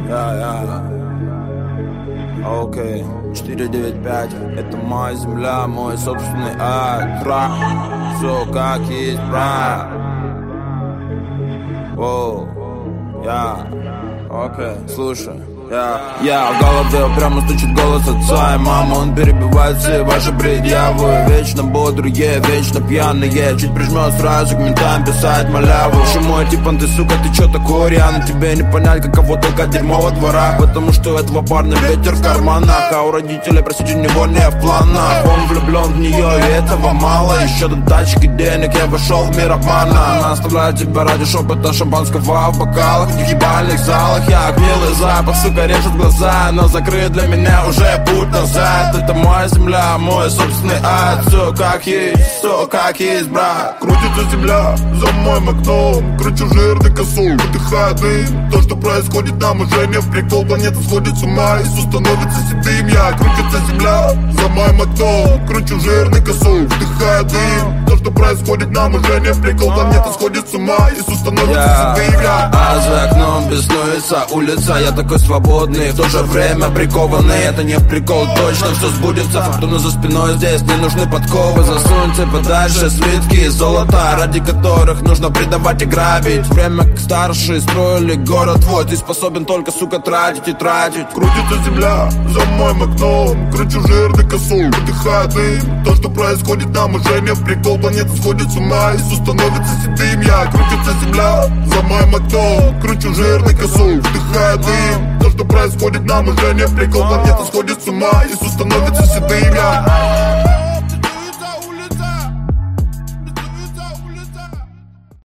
Окей, 495. Это моя земля, мой собственный ад. Все как есть, брат. Воу, окей, слушай. Я в голове прямо стучит голос отца и мама. Он перебивает все ваши предъявы. Вечно бодрые, вечно пьяные. Чуть прижмет сразу к ментам писать маляву. Почему типа ты, сука, ты чё такой рьяный? Тебе не понять, каково только дерьмо во дворах. Потому что этого парня ветер в карманах. А у родителей, простите, у него не в планах. Он влюблен в нее, и этого мало. Еще до тачки денег я вошел в мир обмана. Она оставляет тебя ради шепота шампанского в бокалах, в ебальных залах. Я гнилый запах, сука, режет глаза, но закрыт для меня уже путь назад. Это моя земля, мой собственный ад. Все как есть, брат. Крутится земля за моим окном. Кручу жирный косой, выдыхаю дым. То, что происходит нам уже не в прикол. Планета сходит с ума, Иисус становится седым. Я крутится земля за моим окном. Кручу жирный косой, выдыхаю дым. То, что происходит нам уже не в прикол. Планета сходит с ума, Иисус становится седым. А за окном беснуется улица. Я такой свободный, в то же время прикованный. Это не прикол, точно все сбудется. Фортуна за спиной, здесь не нужны подковы. Засуньте подальше свитки и золота, ради которых нужно предавать и грабить. Время как старшие строили город твой. Ты способен только, сука, тратить и тратить. Крутится земля за моим окном. Кручу жирный косой, выдыхаю дым. То, что происходит нам уже не в прикол. Планета сходит с ума, Иисус становится седым. Я крутится земля за моим окном. Кручу жирный косой, выдыхаю дым. То, что происходит нам уже не в прикол. Планета сходит с ума, Иисус становится седым.